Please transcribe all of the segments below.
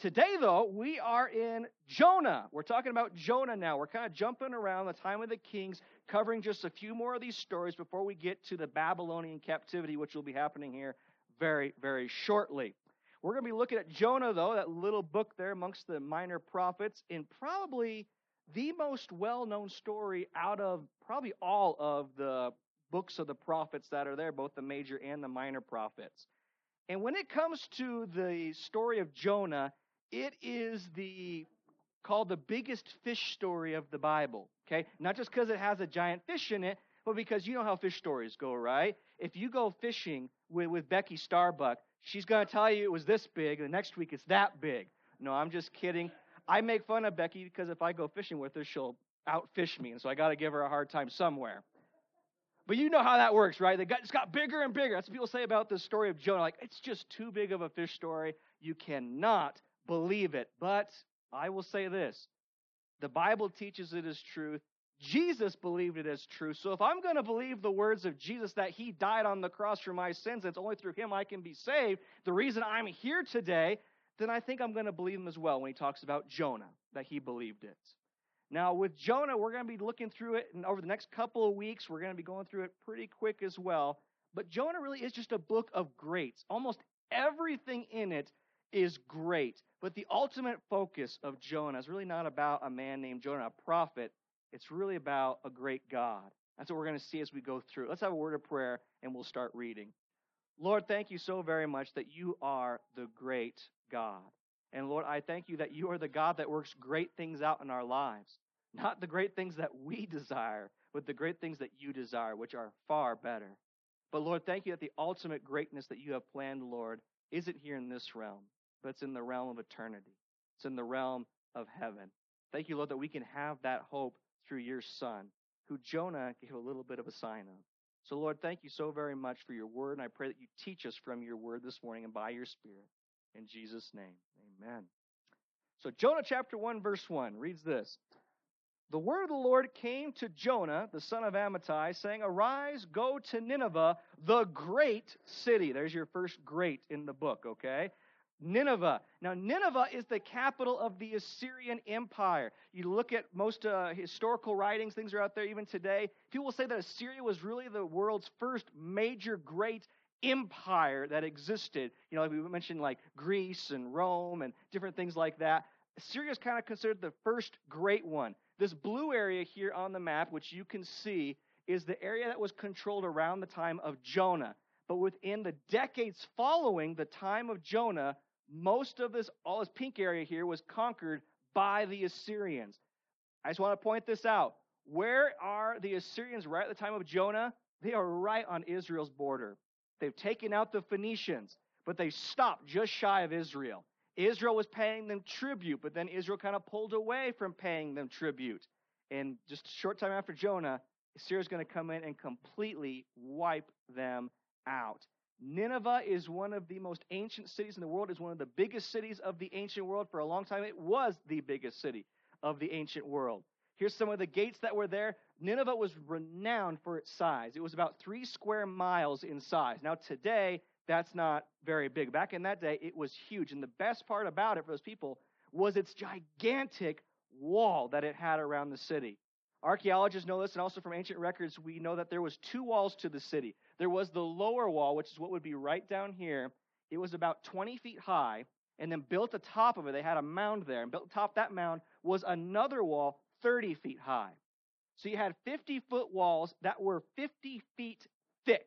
Today, though, we are in Jonah. We're talking about Jonah now. We're kind of jumping around the time of the kings, covering just a few more of these stories before we get to the Babylonian captivity, which will be happening here very, very shortly. We're going to be looking at Jonah, though, that little book there amongst the minor prophets, in probably the most well-known story out of probably all of the books of the prophets that are there, both the major and the minor prophets. And when it comes to the story of Jonah, it is called the biggest fish story of the Bible, okay? Not just because it has a giant fish in it, but because you know how fish stories go, right? If you go fishing with Becky Starbuck, she's going to tell you it was this big, and the next week it's that big. No, I'm just kidding. I make fun of Becky because if I go fishing with her, she'll outfish me, and so I got to give her a hard time somewhere. But you know how that works, right? It's got bigger and bigger. That's what people say about the story of Jonah. Like, it's just too big of a fish story. You cannot believe it. But I will say this. The Bible teaches it as truth. Jesus believed it as true. So if I'm going to believe the words of Jesus that he died on the cross for my sins, and it's only through him I can be saved, the reason I'm here today, then I think I'm going to believe him as well when he talks about Jonah, that he believed it. Now, with Jonah, we're going to be looking through it, and over the next couple of weeks, we're going to be going through it pretty quick as well. But Jonah really is just a book of greats. Almost everything in it is great. But the ultimate focus of Jonah is really not about a man named Jonah, a prophet. It's really about a great God. That's what we're going to see as we go through. Let's have a word of prayer, and we'll start reading. Lord, thank you so very much that you are the great God. And Lord, I thank you that you are the God that works great things out in our lives. Not the great things that we desire, but the great things that you desire, which are far better. But Lord, thank you that the ultimate greatness that you have planned, Lord, isn't here in this realm, but it's in the realm of eternity. It's in the realm of heaven. Thank you, Lord, that we can have that hope through your Son, who Jonah gave a little bit of a sign of. So, Lord, thank you so very much for your word, and I pray that you teach us from your word this morning and by your Spirit. In Jesus' name, amen. So Jonah chapter 1, verse 1 reads this. The word of the Lord came to Jonah, the son of Amittai, saying, Arise, go to Nineveh, the great city. There's your first great in the book, okay? Nineveh. Now, Nineveh is the capital of the Assyrian Empire. You look at most historical writings, things are out there even today. People say that Assyria was really the world's first major great empire that existed. You know, like we mentioned like Greece and Rome and different things like that. Assyria is kind of considered the first great one. This blue area here on the map, which you can see, is the area that was controlled around the time of Jonah. But within the decades following the time of Jonah, most of this, all this pink area here, was conquered by the Assyrians. I just want to point this out. Where are the Assyrians right at the time of Jonah? They are right on Israel's border. They've taken out the Phoenicians, but they stopped just shy of Israel. Israel was paying them tribute, but then Israel kind of pulled away from paying them tribute. And just a short time after Jonah, Assyria's going to come in and completely wipe them out. Nineveh is one of the most ancient cities in the world. It's one of the biggest cities of the ancient world. For a long time, it was the biggest city of the ancient world. Here's some of the gates that were there. Nineveh was renowned for its size. It was about 3 square miles in size. Now, today, that's not very big. Back in that day, it was huge. And the best part about it for those people was its gigantic wall that it had around the city. Archaeologists know this, and also from ancient records, we know that there was 2 walls to the city. There was the lower wall, which is what would be right down here. It was about 20 feet high, and then built atop of it, they had a mound there, and built atop that mound was another wall 30 feet high. So you had 50-foot walls that were 50 feet thick.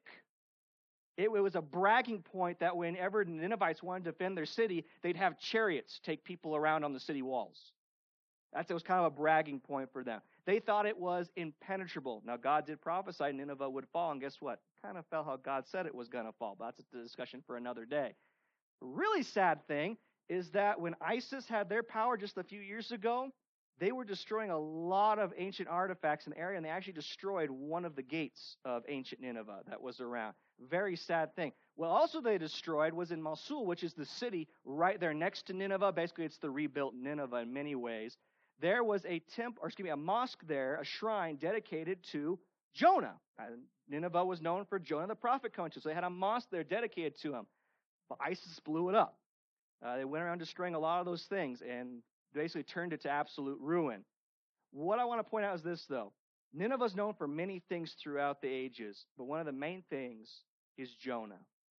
It was a bragging point that whenever the Ninevites wanted to defend their city, they'd have chariots take people around on the city walls. It was kind of a bragging point for them. They thought it was impenetrable. Now, God did prophesy Nineveh would fall, and guess what? Kind of fell how God said it was going to fall. But that's a discussion for another day. The really sad thing is that when ISIS had their power just a few years ago, they were destroying a lot of ancient artifacts in the area, and they actually destroyed one of the gates of ancient Nineveh that was around. Very sad thing. What also they destroyed was in Mosul, which is the city right there next to Nineveh. Basically, it's the rebuilt Nineveh in many ways. There was a mosque there, a shrine dedicated to Jonah. Nineveh was known for Jonah the prophet coming to, so they had a mosque there dedicated to him. But ISIS blew it up. They went around destroying a lot of those things and basically turned it to absolute ruin. What I want to point out is this, though. Nineveh is known for many things throughout the ages, but one of the main things is Jonah.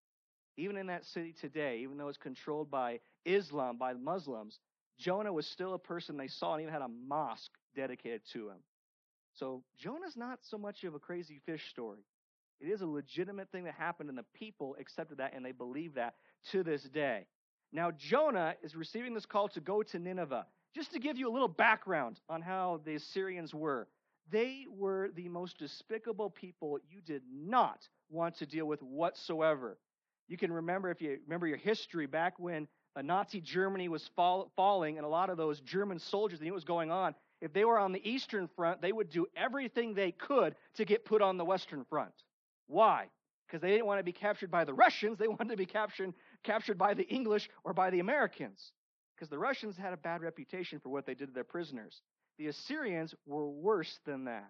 Even in that city today, even though it's controlled by Islam, by Muslims, Jonah was still a person they saw and even had a mosque dedicated to him. So Jonah's not so much of a crazy fish story. It is a legitimate thing that happened, and the people accepted that, and they believe that to this day. Now, Jonah is receiving this call to go to Nineveh. Just to give you a little background on how the Assyrians were, they were the most despicable people you did not want to deal with whatsoever. You can remember, if you remember your history, back when Nazi Germany was falling, and a lot of those German soldiers, they knew what was going on. If they were on the Eastern Front, they would do everything they could to get put on the Western Front. Why? Because they didn't want to be captured by the Russians. They wanted to be captured by the English or by the Americans. Because the Russians had a bad reputation for what they did to their prisoners. The Assyrians were worse than that.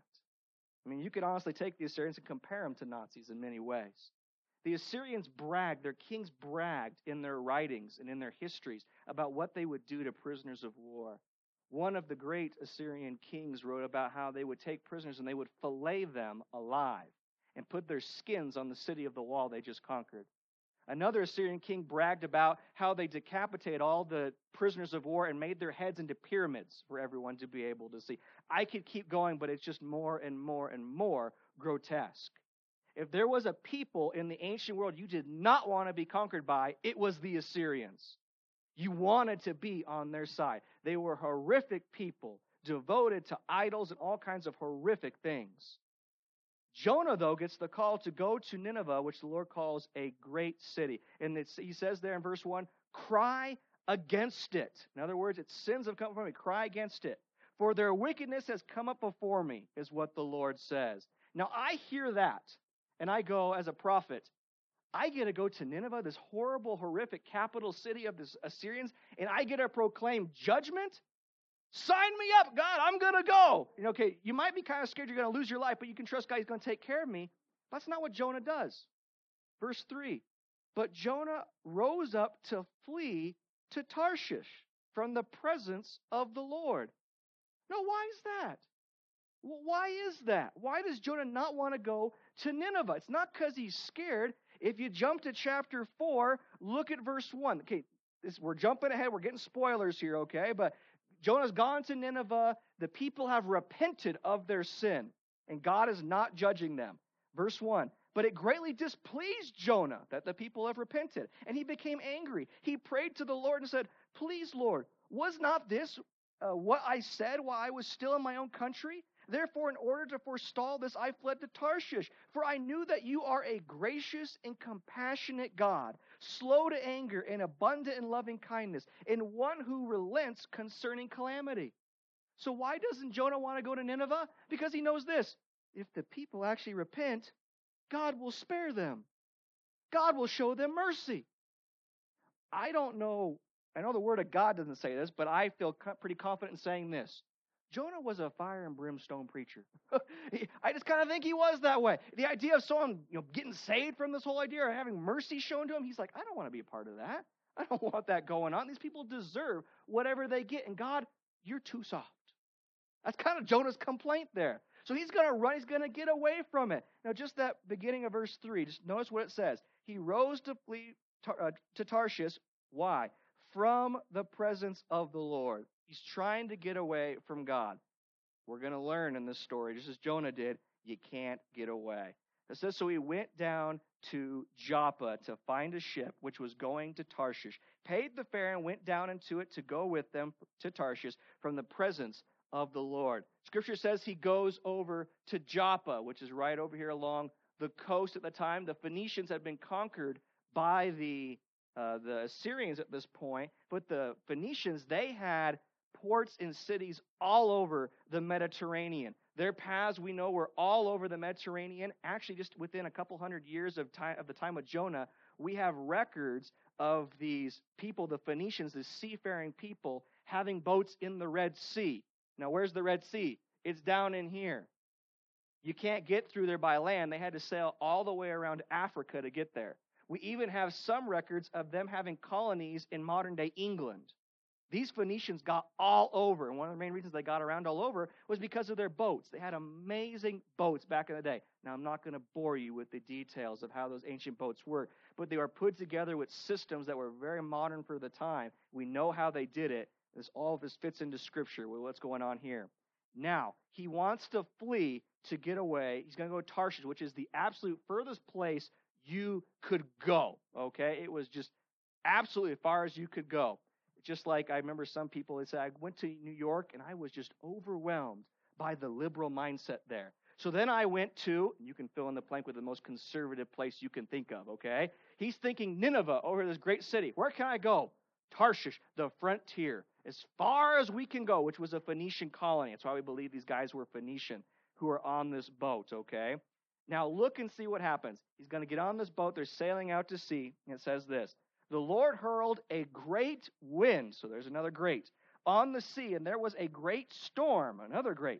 I mean, you could honestly take the Assyrians and compare them to Nazis in many ways. The Assyrians bragged, their kings bragged in their writings and in their histories about what they would do to prisoners of war. One of the great Assyrian kings wrote about how they would take prisoners and they would fillet them alive and put their skins on the city of the wall they just conquered. Another Assyrian king bragged about how they decapitated all the prisoners of war and made their heads into pyramids for everyone to be able to see. I could keep going, but it's just more and more and more grotesque. If there was a people in the ancient world you did not want to be conquered by, it was the Assyrians. You wanted to be on their side. They were horrific people, devoted to idols and all kinds of horrific things. Jonah, though, gets the call to go to Nineveh, which the Lord calls a great city. And he says there in verse 1, cry against it. In other words, its sins have come before me. Cry against it. For their wickedness has come up before me, is what the Lord says. Now, I hear that, and I go, as a prophet, I get to go to Nineveh, this horrible, horrific capital city of the Assyrians, and I get to proclaim judgment? Sign me up, God, I'm going to go. Okay, you might be kind of scared you're going to lose your life, but you can trust God, he's going to take care of me. That's not what Jonah does. Verse 3, but Jonah rose up to flee to Tarshish from the presence of the Lord. Now, why is that? Why is that? Why does Jonah not want to go to Nineveh? It's not because he's scared. If you jump to chapter 4, look at verse 1. Okay, we're jumping ahead. We're getting spoilers here, okay? But Jonah's gone to Nineveh. The people have repented of their sin, and God is not judging them. Verse 1, but it greatly displeased Jonah that the people have repented, and he became angry. He prayed to the Lord and said, please, Lord, was not this what I said while I was still in my own country? Therefore, in order to forestall this, I fled to Tarshish, for I knew that you are a gracious and compassionate God, slow to anger and abundant in loving kindness, and one who relents concerning calamity. So why doesn't Jonah want to go to Nineveh? Because he knows this. If the people actually repent, God will spare them. God will show them mercy. I don't know. I know the word of God doesn't say this, but I feel pretty confident in saying this. Jonah was a fire and brimstone preacher. I just kind of think he was that way. The idea of someone getting saved from this whole idea or having mercy shown to him, he's like, I don't want to be a part of that. I don't want that going on. These people deserve whatever they get. And God, you're too soft. That's kind of Jonah's complaint there. So he's going to run. He's going to get away from it. Now, just that beginning of verse 3, just notice what it says. He rose to flee to Tarshish. Why? From the presence of the Lord. He's trying to get away from God. We're going to learn in this story, just as Jonah did, you can't get away. It says, so he went down to Joppa to find a ship which was going to Tarshish, paid the fare and went down into it to go with them to Tarshish from the presence of the Lord. Scripture says he goes over to Joppa, which is right over here along the coast at the time. The Phoenicians had been conquered by the Assyrians at this point, but the Phoenicians, they had ports and cities all over the Mediterranean. Their paths, we know, were all over the Mediterranean. Actually, just within a couple hundred years of the time of Jonah, we have records of these people, the Phoenicians, the seafaring people, having boats in the Red Sea. Now, where's the Red Sea? It's down in here. You can't get through there by land. They had to sail all the way around Africa to get there. We even have some records of them having colonies in modern-day England. These Phoenicians got all over, and one of the main reasons they got around all over was because of their boats. They had amazing boats back in the day. Now, I'm not going to bore you with the details of how those ancient boats work, but they were put together with systems that were very modern for the time. We know how they did it. All of this fits into Scripture with what's going on here. Now, he wants to flee to get away. He's going to go to Tarshish, which is the absolute furthest place you could go, okay? It was just absolutely as far as you could go. Just like I remember some people, they say, I went to New York and I was just overwhelmed by the liberal mindset there. So then I went to, you can fill in the blank with the most conservative place you can think of, okay? He's thinking Nineveh, over this great city. Where can I go? Tarshish, the frontier, as far as we can go, which was a Phoenician colony. That's why we believe these guys were Phoenician who are on this boat, okay? Now look and see what happens. He's going to get on this boat. They're sailing out to sea, and it says this. The Lord hurled a great wind, so there's another great, on the sea, and there was a great storm, another great,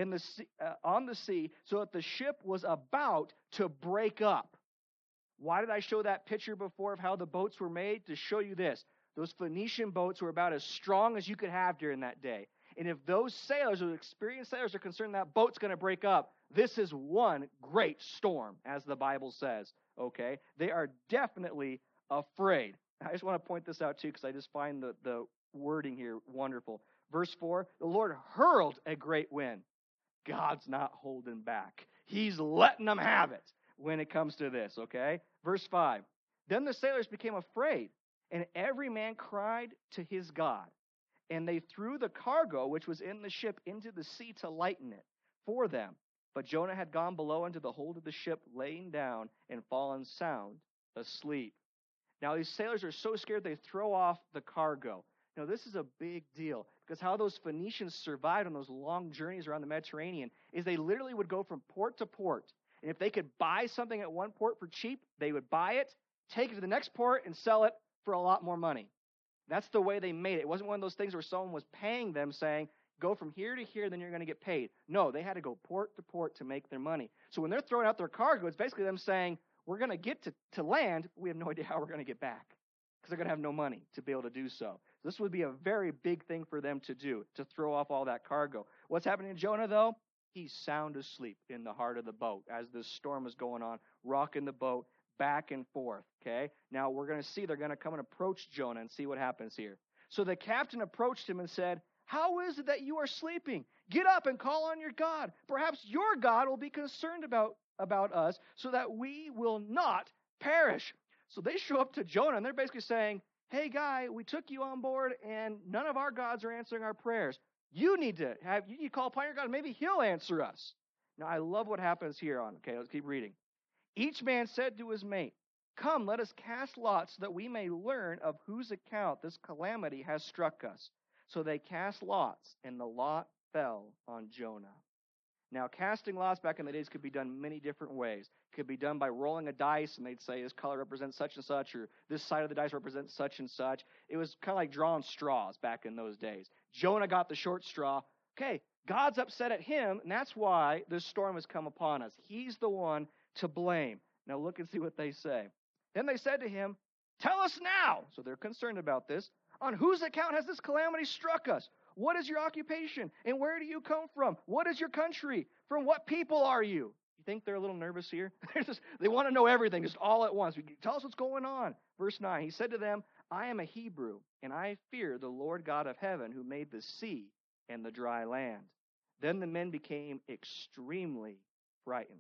on the sea, so that the ship was about to break up. Why did I show that picture before of how the boats were made? To show you this. Those Phoenician boats were about as strong as you could have during that day. And if those sailors, those experienced sailors, are concerned that boat's going to break up, this is one great storm, as the Bible says, okay? They are definitely afraid. I just want to point this out too because I just find the wording here wonderful. Verse 4, the Lord hurled a great wind. God's not holding back. He's letting them have it when it comes to this, okay? Verse 5, then the sailors became afraid, and every man cried to his God. And they threw the cargo which was in the ship into the sea to lighten it for them. But Jonah had gone below into the hold of the ship, laying down and fallen sound asleep. Now, these sailors are so scared they throw off the cargo. Now, this is a big deal because how those Phoenicians survived on those long journeys around the Mediterranean is they literally would go from port to port. And if they could buy something at one port for cheap, they would buy it, take it to the next port, and sell it for a lot more money. That's the way they made it. It wasn't one of those things where someone was paying them saying, go from here to here, then you're going to get paid. No, they had to go port to port to make their money. So when they're throwing out their cargo, it's basically them saying, we're going to get to land, but we have no idea how we're going to get back because they're going to have no money to be able to do so. This would be a very big thing for them to do, to throw off all that cargo. What's happening to Jonah, though? He's sound asleep in the heart of the boat as this storm is going on, rocking the boat back and forth, okay? Now, we're going to see they're going to come and approach Jonah and see what happens here. So the captain approached him and said, how is it that you are sleeping? Get up and call on your God. Perhaps your God will be concerned about us so that we will not perish. So they show up to Jonah and they're basically saying, hey guy, we took you on board and none of our gods are answering our prayers. You need to call upon your God. Maybe he'll answer us. Now I love what happens here on. Okay, let's keep reading. Each man said to his mate, come, let us cast lots so that we may learn of whose account this calamity has struck us. So they cast lots, and the lot fell on Jonah. Now, casting lots back in the days could be done many different ways. It could be done by rolling a dice, and they'd say this color represents such and such, or this side of the dice represents such and such. It was kind of like drawing straws back in those days. Jonah got the short straw. Okay, God's upset at him, and that's why this storm has come upon us. He's the one to blame. Now, look and see what they say. Then they said to him, tell us now. So they're concerned about this. On whose account has this calamity struck us? What is your occupation? And where do you come from? What is your country? From what people are you? You think they're a little nervous here? They want to know everything just all at once. Tell us what's going on. Verse 9, he said to them, I am a Hebrew, and I fear the Lord God of heaven who made the sea and the dry land. Then the men became extremely frightened.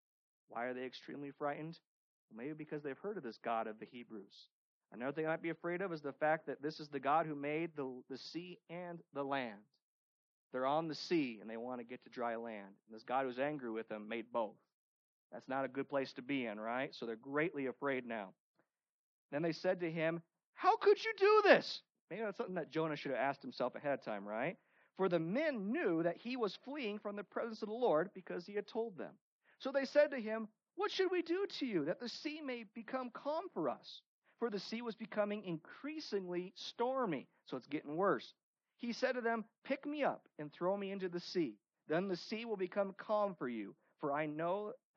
Why are they extremely frightened? Well, maybe because they've heard of this God of the Hebrews. Another thing I might be afraid of is the fact that this is the God who made the sea and the land. They're on the sea, and they want to get to dry land. And this God who's angry with them made both. That's not a good place to be in, right? So they're greatly afraid now. Then they said to him, how could you do this? Maybe that's something that Jonah should have asked himself ahead of time, right? For the men knew that he was fleeing from the presence of the Lord because he had told them. So they said to him, what should we do to you that the sea may become calm for us? For the sea was becoming increasingly stormy, so it's getting worse. He said to them, pick me up and throw me into the sea. Then the sea will become calm for you, for I know that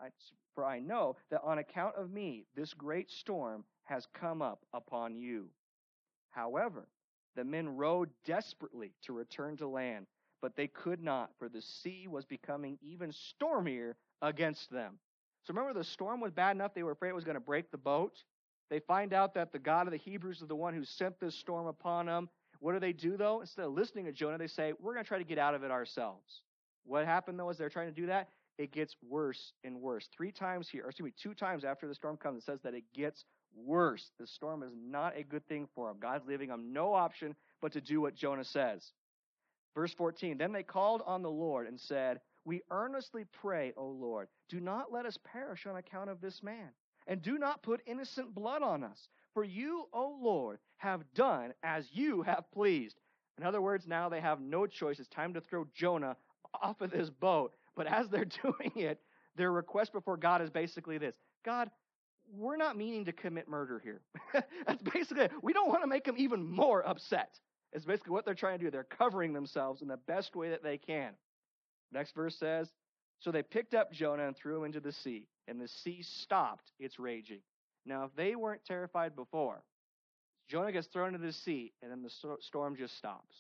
For I know that on account of me, this great storm has come up upon you. However, the men rowed desperately to return to land, but they could not, for the sea was becoming even stormier against them. So remember, the storm was bad enough they were afraid it was going to break the boat. They find out that the God of the Hebrews is the one who sent this storm upon them. What do, though? Instead of listening to Jonah, they say, we're going to try to get out of it ourselves. What happened, though, as they're trying to do that? It gets worse and worse. 2 times after the storm comes, it says that it gets worse. The storm is not a good thing for them. God's leaving them no option but to do what Jonah says. Verse 14, then they called on the Lord and said, we earnestly pray, O Lord, do not let us perish on account of this man, and do not put innocent blood on us. For you, O Lord, have done as you have pleased. In other words, now they have no choice. It's time to throw Jonah off of this boat. But as they're doing it, their request before God is basically this. God, we're not meaning to commit murder here. That's basically it. We don't want to make them even more upset. It's basically what they're trying to do. They're covering themselves in the best way that they can. Next verse says, so they picked up Jonah and threw him into the sea, and the sea stopped its raging. Now, if they weren't terrified before, Jonah gets thrown into the sea, and then the storm just stops.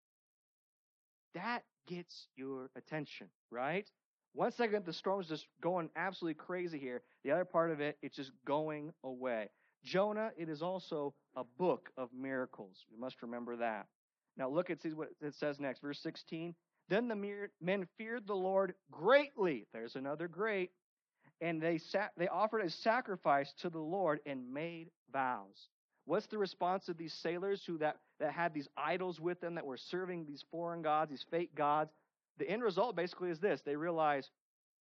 That gets your attention, right? 1 second, the storm's just going absolutely crazy here. The other part of it, it's just going away. Jonah, it is also a book of miracles. We must remember that. Now look and see what it says next. Verse 16. Then the men feared the Lord greatly. There's another great. And they offered a sacrifice to the Lord and made vows. What's the response of these sailors that had these idols with them that were serving these foreign gods, these fake gods? The end result basically is this. They realize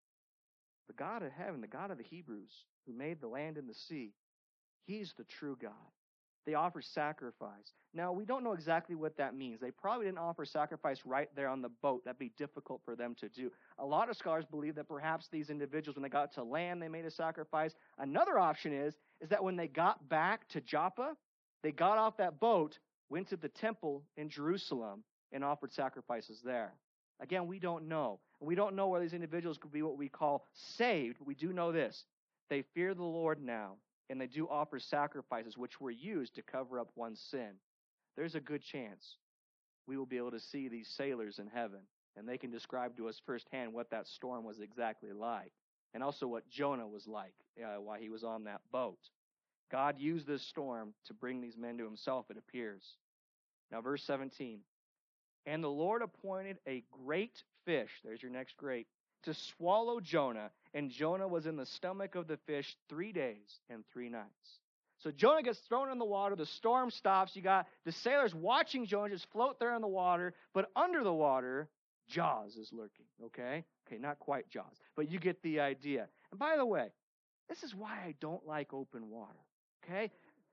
the God of heaven, the God of the Hebrews, who made the land and the sea, he's the true God. They offer sacrifice. Now, we don't know exactly what that means. They probably didn't offer sacrifice right there on the boat. That'd be difficult for them to do. A lot of scholars believe that perhaps these individuals, when they got to land, they made a sacrifice. Another option is that when they got back to Joppa, they got off that boat, went to the temple in Jerusalem, and offered sacrifices there. Again, we don't know. And we don't know whether these individuals could be what we call saved, but we do know this. They fear the Lord now, and they do offer sacrifices which were used to cover up one's sin. There's a good chance we will be able to see these sailors in heaven, and they can describe to us firsthand what that storm was exactly like, and also what Jonah was like while he was on that boat. God used this storm to bring these men to himself, it appears. Now, verse 17. And the Lord appointed a great fish, there's your next great, to swallow Jonah, and Jonah was in the stomach of the fish 3 days and 3 nights. So Jonah gets thrown in the water, the storm stops, you got the sailors watching Jonah just float there in the water, but under the water, Jaws is lurking, okay? Okay, not quite Jaws, but you get the idea. And by the way, this is why I don't like open water, okay?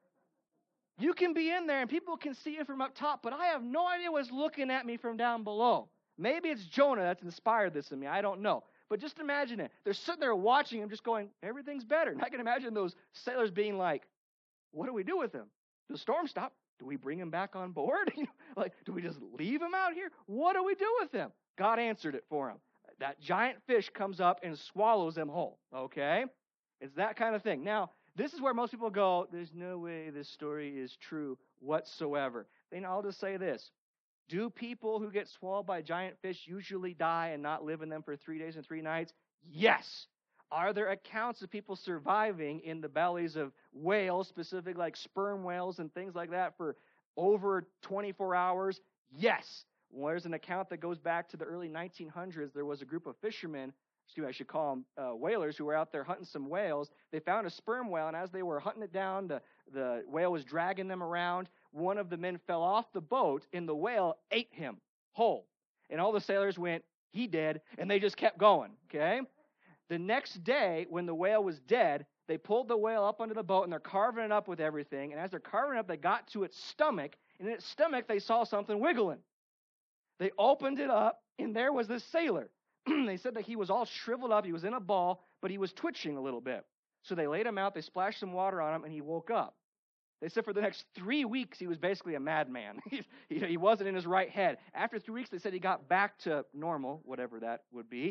You can be in there and people can see you from up top, but I have no idea what's looking at me from down below. Maybe it's Jonah that's inspired this in me. I don't know. But just imagine it. They're sitting there watching him just going, everything's better. And I can imagine those sailors being like, what do we do with him? The storm stopped. Do we bring him back on board? Do we just leave him out here? What do we do with him? God answered it for him. That giant fish comes up and swallows him whole. Okay? It's that kind of thing. Now, this is where most people go, there's no way this story is true whatsoever. Then I'll just say this. Do people who get swallowed by giant fish usually die and not live in them for 3 days and 3 nights? Yes. Are there accounts of people surviving in the bellies of whales, specifically like sperm whales and things like that, for over 24 hours? Yes. Well, there's an account that goes back to the early 1900s. There was a group of fishermen, I should call them whalers, who were out there hunting some whales. They found a sperm whale, and as they were hunting it down, the whale was dragging them around. One of the men fell off the boat, and the whale ate him whole. And all the sailors went, he dead, and they just kept going, okay? The next day, when the whale was dead, they pulled the whale up onto the boat, and they're carving it up with everything. And as they're carving it up, they got to its stomach, and in its stomach, they saw something wiggling. They opened it up, and there was this sailor. They said that he was all shriveled up. He was in a ball, but he was twitching a little bit. So they laid him out. They splashed some water on him, and he woke up. They said for the next 3 weeks, he was basically a madman. He wasn't in his right head. After 3 weeks, they said he got back to normal, whatever that would be.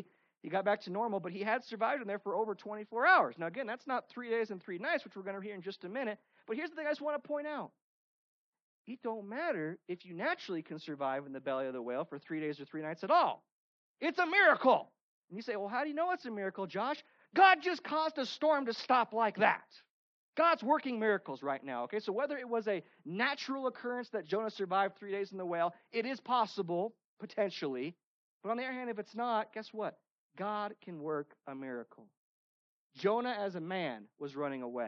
He got back to normal, but he had survived in there for over 24 hours. Now, again, that's not 3 days and 3 nights, which we're going to hear in just a minute. But here's the thing I just want to point out. It don't matter if you naturally can survive in the belly of the whale for 3 days or 3 nights at all. It's a miracle. And you say, well, how do you know it's a miracle, Josh? God just caused a storm to stop like that. God's working miracles right now, okay? So whether it was a natural occurrence that Jonah survived 3 days in the whale, it is possible, potentially. But on the other hand, if it's not, guess what? God can work a miracle. Jonah, as a man, was running away.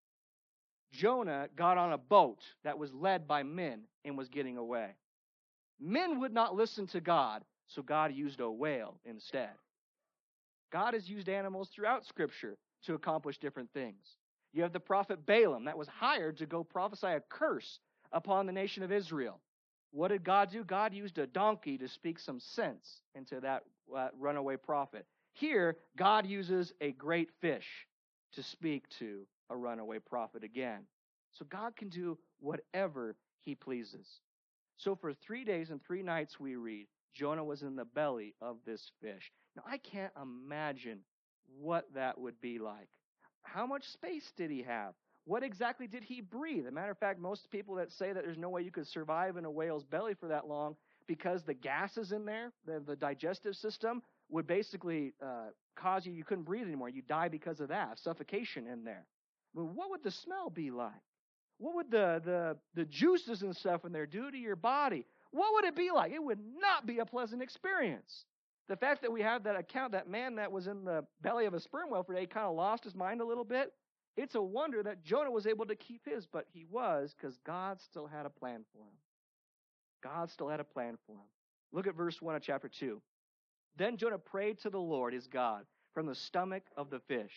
Jonah got on a boat that was led by men and was getting away. Men would not listen to God, so God used a whale instead. God has used animals throughout Scripture to accomplish different things. You have the prophet Balaam that was hired to go prophesy a curse upon the nation of Israel. What did God do? God used a donkey to speak some sense into that runaway prophet. Here, God uses a great fish to speak to a runaway prophet again. So God can do whatever he pleases. So for 3 days and 3 nights, we read, Jonah was in the belly of this fish. Now, I can't imagine what that would be like. How much space did he have? What exactly did he breathe? As a matter of fact, most people that say that there's no way you could survive in a whale's belly for that long because the gases in there, the digestive system, would basically cause you couldn't breathe anymore. You die because of that, suffocation in there. I mean, what would the smell be like? What would the juices and stuff in there do to your body? What would it be like? It would not be a pleasant experience. The fact that we have that account, that man that was in the belly of a sperm whale for a day kind of lost his mind a little bit. It's a wonder that Jonah was able to keep his, but he was because God still had a plan for him. God still had a plan for him. Look at verse 1 of chapter 2. Then Jonah prayed to the Lord, his God, from the stomach of the fish.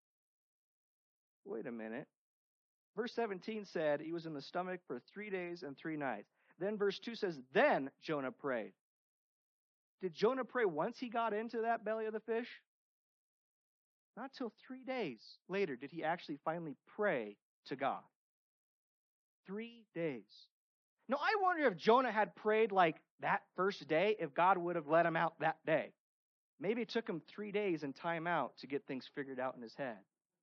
Wait a minute. Verse 17 said he was in the stomach for 3 days and 3 nights. Then verse 2 says, then Jonah prayed. Did Jonah pray once he got into that belly of the fish? Not till 3 days later did he actually finally pray to God. 3 days. Now, I wonder if Jonah had prayed like that first day, if God would have let him out that day. Maybe it took him 3 days and time out to get things figured out in his head.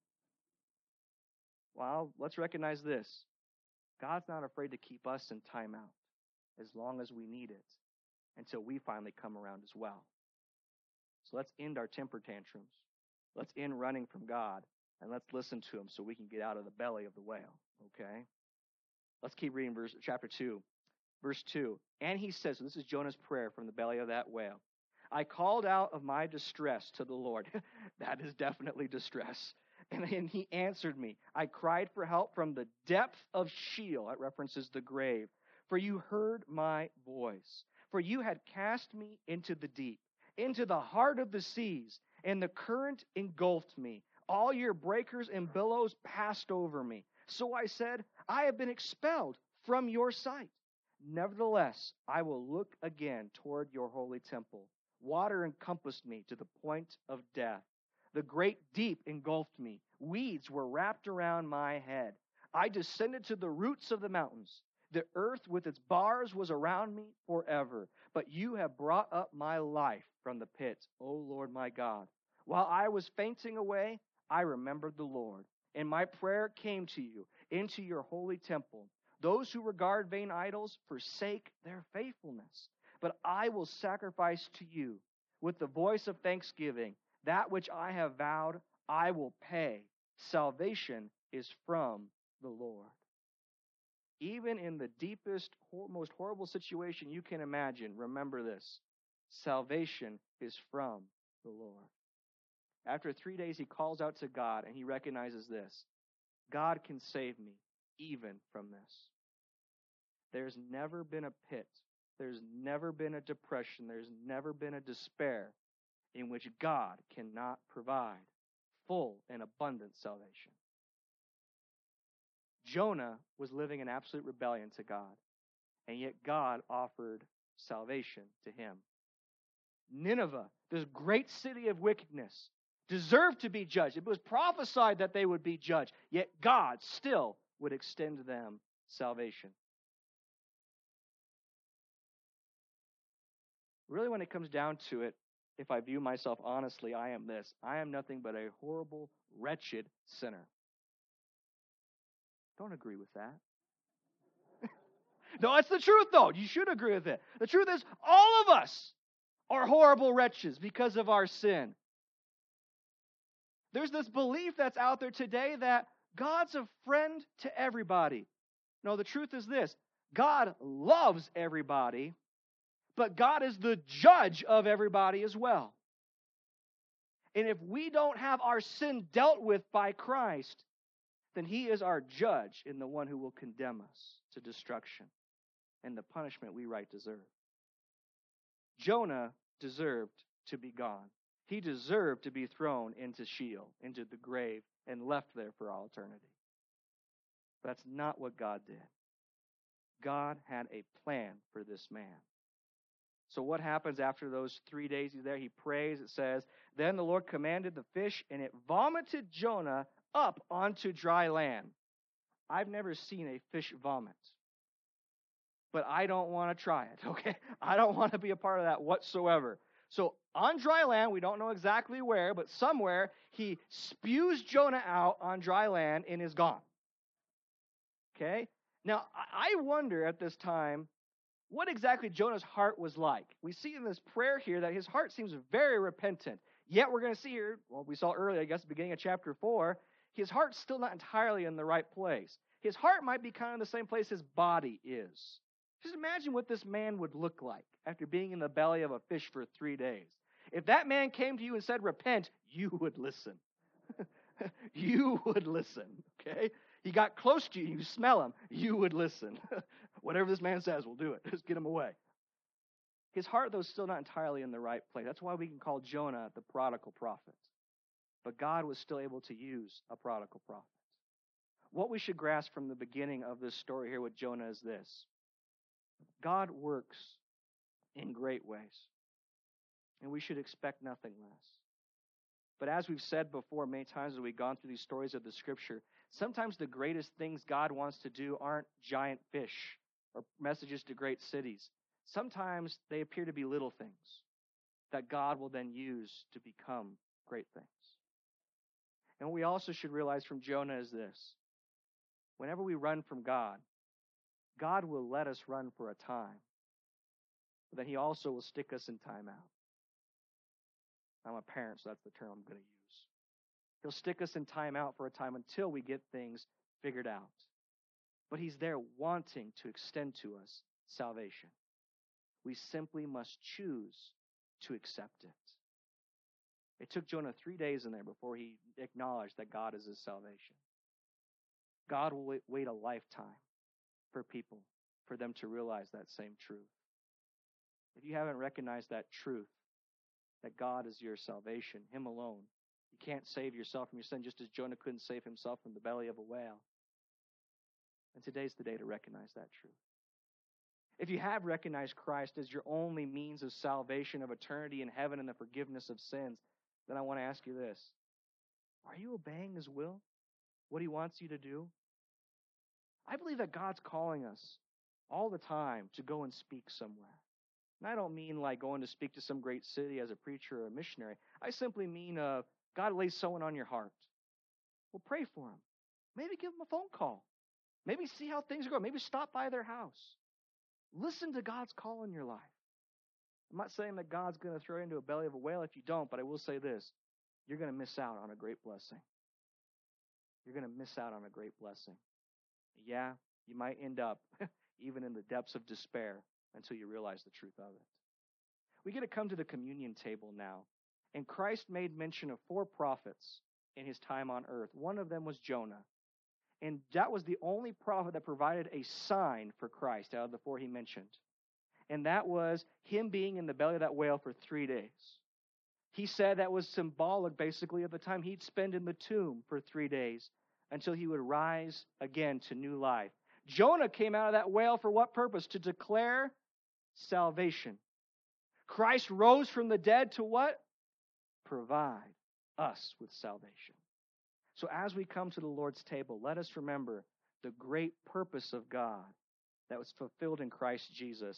Well, let's recognize this. God's not afraid to keep us in time out as long as we need it until we finally come around as well. So let's end our temper tantrums. Let's end running from God, and let's listen to him so we can get out of the belly of the whale, okay? Let's keep reading chapter 2. Verse 2, and he says, so this is Jonah's prayer from the belly of that whale. I called out of my distress to the Lord. That is definitely distress. And he answered me. I cried for help from the depth of Sheol. That references the grave. For you heard my voice. For you had cast me into the deep, into the heart of the seas, and the current engulfed me. All your breakers and billows passed over me. So I said, I have been expelled from your sight. Nevertheless, I will look again toward your holy temple. Water encompassed me to the point of death. The great deep engulfed me. Weeds were wrapped around my head. I descended to the roots of the mountains. The earth with its bars was around me forever. But you have brought up my life from the pit, O Lord my God. While I was fainting away, I remembered the Lord, and my prayer came to you into your holy temple. Those who regard vain idols forsake their faithfulness. But I will sacrifice to you with the voice of thanksgiving. That which I have vowed, I will pay. Salvation is from the Lord. Even in the deepest, most horrible situation you can imagine, remember this. Salvation is from the Lord. After 3 days, he calls out to God, and he recognizes this. God can save me even from this. There's never been a pit. There's never been a depression. There's never been a despair in which God cannot provide full and abundant salvation. Jonah was living in absolute rebellion to God, and yet God offered salvation to him. Nineveh, this great city of wickedness, deserved to be judged. It was prophesied that they would be judged, yet God still would extend them salvation. Really, when it comes down to it, if I view myself honestly, I am this. I am nothing but a horrible, wretched sinner. Don't agree with that. No, it's the truth, though. You should agree with it. The truth is, all of us are horrible wretches because of our sin. There's this belief that's out there today that God's a friend to everybody. No, the truth is this. God loves everybody, but God is the judge of everybody as well. And if we don't have our sin dealt with by Christ, then He is our judge and the one who will condemn us to destruction and the punishment we right deserve. Jonah deserved to be gone. He deserved to be thrown into Sheol, into the grave, and left there for all eternity. That's not what God did. God had a plan for this man. So what happens after those 3 days he's there? He prays, it says, then the Lord commanded the fish, and it vomited Jonah up onto dry land. I've never seen a fish vomit, but I don't want to try it, okay? I don't want to be a part of that whatsoever. So on dry land, we don't know exactly where, but somewhere, he spews Jonah out on dry land and is gone. Okay? Now, I wonder at this time what exactly Jonah's heart was like. We see in this prayer here that his heart seems very repentant. Yet we're going to see here, well, we saw earlier, I guess, beginning of chapter 4, his heart's still not entirely in the right place. His heart might be kind of the same place his body is. Just imagine what this man would look like after being in the belly of a fish for 3 days. If that man came to you and said, repent, you would listen. You would listen, okay? He got close to you, you smell him, you would listen. Whatever this man says, we'll do it. Just get him away. His heart, though, is still not entirely in the right place. That's why we can call Jonah the prodigal prophet. But God was still able to use a prodigal prophet. What we should grasp from the beginning of this story here with Jonah is this. God works in great ways, and we should expect nothing less. But as we've said before many times as we've gone through these stories of the Scripture, sometimes the greatest things God wants to do aren't giant fish or messages to great cities. Sometimes they appear to be little things that God will then use to become great things. And what we also should realize from Jonah is this. Whenever we run from God, God will let us run for a time, but then He also will stick us in timeout. I'm a parent, so that's the term I'm going to use. He'll stick us in timeout for a time until we get things figured out. But He's there wanting to extend to us salvation. We simply must choose to accept it. It took Jonah 3 days in there before he acknowledged that God is his salvation. God will wait a lifetime for people, for them to realize that same truth. If you haven't recognized that truth, that God is your salvation, Him alone, you can't save yourself from your sin, just as Jonah couldn't save himself from the belly of a whale. And today's the day to recognize that truth. If you have recognized Christ as your only means of salvation, of eternity in heaven and the forgiveness of sins, then I want to ask you this. Are you obeying His will? What He wants you to do? I believe that God's calling us all the time to go and speak somewhere. And I don't mean like going to speak to some great city as a preacher or a missionary. I simply mean God lays someone on your heart. Well, pray for them. Maybe give them a phone call. Maybe see how things are going. Maybe stop by their house. Listen to God's call in your life. I'm not saying that God's going to throw you into a belly of a whale if you don't, but I will say this. You're going to miss out on a great blessing. You're going to miss out on a great blessing. Yeah, you might end up even in the depths of despair until you realize the truth of it. We get to come to the communion table now. And Christ made mention of 4 prophets in His time on earth. One of them was Jonah. And that was the only prophet that provided a sign for Christ out of the 4 He mentioned. And that was Him being in the belly of that whale for 3 days. He said that was symbolic, basically, of the time He'd spend in the tomb for 3 days until He would rise again to new life. Jonah came out of that whale for what purpose? To declare salvation. Christ rose from the dead to what? Provide us with salvation. So as we come to the Lord's table, let us remember the great purpose of God that was fulfilled in Christ Jesus